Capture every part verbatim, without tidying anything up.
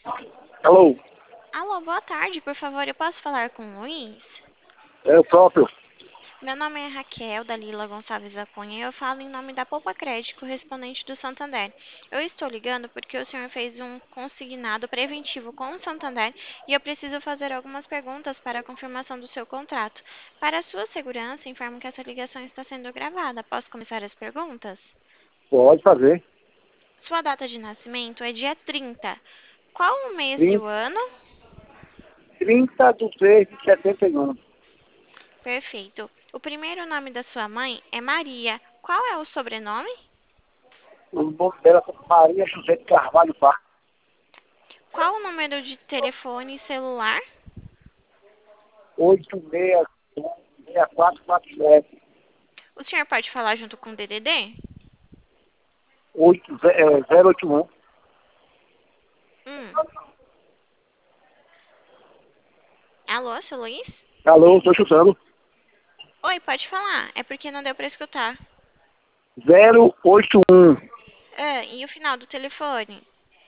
Alô, Alô, boa tarde, por favor, eu posso falar com o Luiz? é o próprio. Meu nome é Raquel, da Lila Gonçalves da Cunha, e eu falo em nome da Poupa Crédito, correspondente do Santander. Eu estou ligando porque o senhor fez um consignado preventivo com o Santander e eu preciso fazer algumas perguntas para a confirmação do seu contrato. Para a sua segurança, informo que essa ligação está sendo gravada. Posso começar as perguntas? Pode fazer. Sua data de nascimento é dia trinta. Qual o mês e o trinta, ano? trinta de três de setenta e um. Perfeito. O primeiro nome da sua mãe é Maria. Qual é o sobrenome? O nome dela é Maria José de Carvalho Bar. Qual o número de telefone celular? oito seis um seis quatro quatro sete. O senhor pode falar junto com o D D D? zero oito um. Hum. Alô, seu Luiz? Alô, estou chutando. Oi, pode falar. É porque não deu para escutar. zero oito um. Ah, e o final do telefone?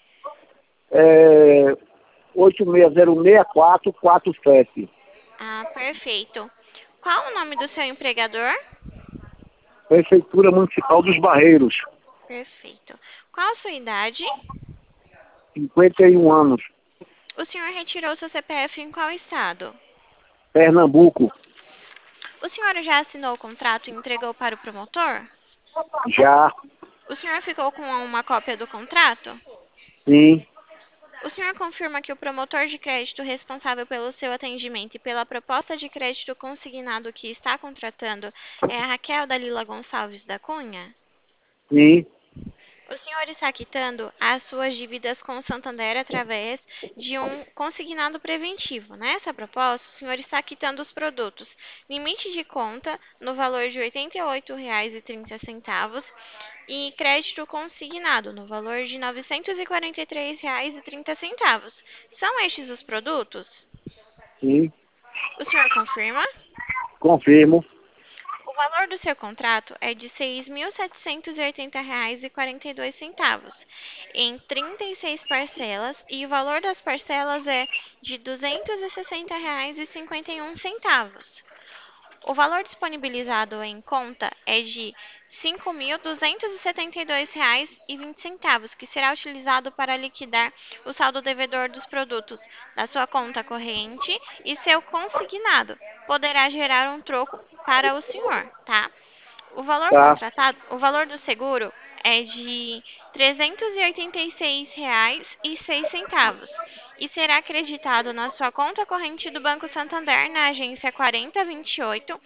É, oito seis zero seis quatro quatro sete. Ah, perfeito. Qual o nome do seu empregador? Prefeitura Municipal dos Barreiros. Perfeito. Qual a sua idade? cinquenta e um anos. O senhor retirou seu C P F em qual estado? Pernambuco. O senhor já assinou o contrato e entregou para o promotor? Já. O senhor ficou com uma cópia do contrato? Sim. O senhor confirma que o promotor de crédito responsável pelo seu atendimento e pela proposta de crédito consignado que está contratando é a Raquel Dalila Gonçalves da Cunha? Sim. O senhor está quitando as suas dívidas com o Santander através de um consignado preventivo. Nessa proposta, o senhor está quitando os produtos limite de conta no valor de oitenta e oito reais e trinta centavos e crédito consignado no valor de novecentos e quarenta e três reais e trinta centavos. São estes os produtos? Sim. O senhor confirma? Confirmo. O valor do seu contrato é de seis mil setecentos e oitenta reais e quarenta e dois centavos em trinta e seis parcelas e o valor das parcelas é de duzentos e sessenta reais e cinquenta e um centavos. O valor disponibilizado em conta é de cinco mil duzentos e setenta e dois reais e vinte centavos, que será utilizado para liquidar o saldo devedor dos produtos da sua conta corrente e seu consignado. Poderá gerar um troco para o senhor, tá? O valor Tá. contratado, o valor do seguro é de trezentos e oitenta e seis reais e seis centavos e será acreditado na sua conta corrente do Banco Santander na agência quarenta vinte e oito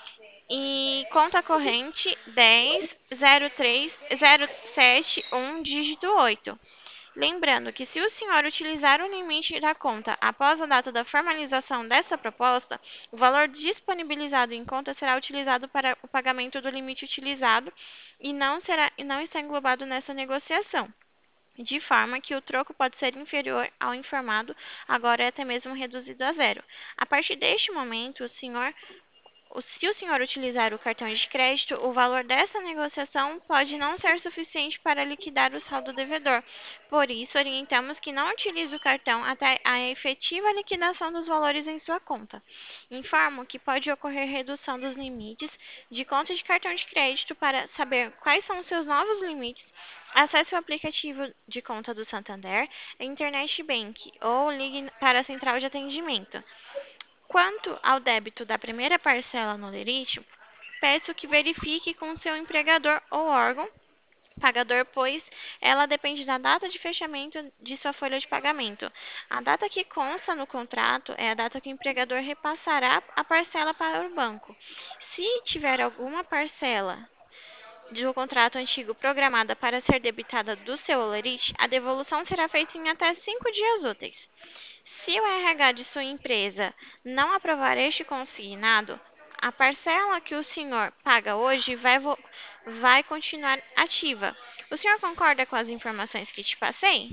e conta corrente dez zero três zero sete um dígito oito. Lembrando que se o senhor utilizar o limite da conta após a data da formalização dessa proposta, o valor disponibilizado em conta será utilizado para o pagamento do limite utilizado e não será e não está englobado nessa negociação. De forma que o troco pode ser inferior ao informado, agora é até mesmo reduzido a zero. A partir deste momento, o senhor o- Se o senhor utilizar o cartão de crédito, o valor dessa negociação pode não ser suficiente para liquidar o saldo devedor. Por isso, orientamos que não utilize o cartão até a efetiva liquidação dos valores em sua conta. Informo que pode ocorrer redução dos limites de conta de cartão de crédito. Para saber quais são os seus novos limites, acesse o aplicativo de conta do Santander, Internet Bank ou ligue para a central de atendimento. Quanto ao débito da primeira parcela no lerite, peço que verifique com seu empregador ou órgão pagador, pois ela depende da data de fechamento de sua folha de pagamento. A data que consta no contrato é a data que o empregador repassará a parcela para o banco. Se tiver alguma parcela do contrato antigo programada para ser debitada do seu olerite, a devolução será feita em até cinco dias úteis. Se o R H de sua empresa não aprovar este consignado, a parcela que o senhor paga hoje vai, vo- vai continuar ativa. O senhor concorda com as informações que te passei?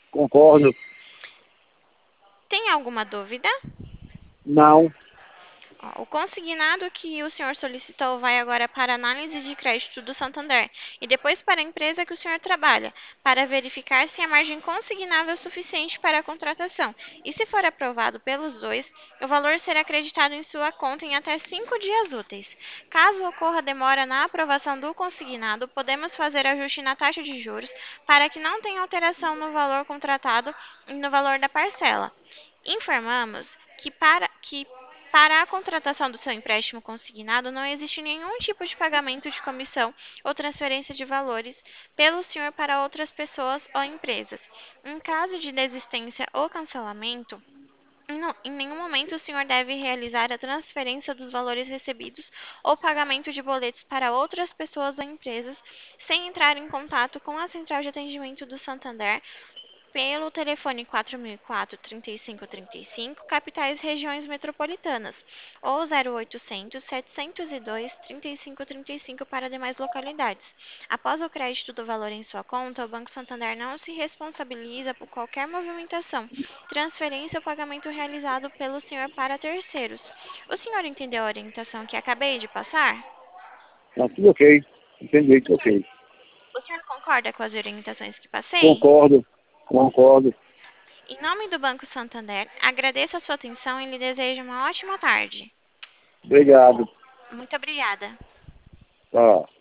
Concordo. Tem alguma dúvida? Não. Ó, o consignado que o senhor solicitou vai agora para análise de crédito do Santander e depois para a empresa que o senhor trabalha, para verificar se a margem consignável é suficiente para a contratação. E se for aprovado pelos dois, o valor será acreditado em sua conta em até cinco dias úteis. Caso ocorra demora na aprovação do consignado, podemos fazer ajuste na taxa de juros para que não tenha alteração no valor contratado e no valor da parcela. Informamos que para, que para a contratação do seu empréstimo consignado não existe nenhum tipo de pagamento de comissão ou transferência de valores pelo senhor para outras pessoas ou empresas. Em caso de desistência ou cancelamento, em no- em nenhum momento o senhor deve realizar a transferência dos valores recebidos ou pagamento de boletos para outras pessoas ou empresas sem entrar em contato com a central de atendimento do Santander pelo telefone quatro mil e quatro, trinta e cinco trinta e cinco, capitais regiões metropolitanas, ou zero oitocentos, setecentos e dois, trinta e cinco trinta e cinco para demais localidades. Após o crédito do valor em sua conta, o Banco Santander não se responsabiliza por qualquer movimentação, transferência ou pagamento realizado pelo senhor para terceiros. O senhor entendeu a orientação que acabei de passar? Tá tudo ok. Entendi, tudo ok. O senhor concorda com as orientações que passei? Concordo, concordo. Em nome do Banco Santander, agradeço a sua atenção e lhe desejo uma ótima tarde. Obrigado. Muito obrigada. Tá.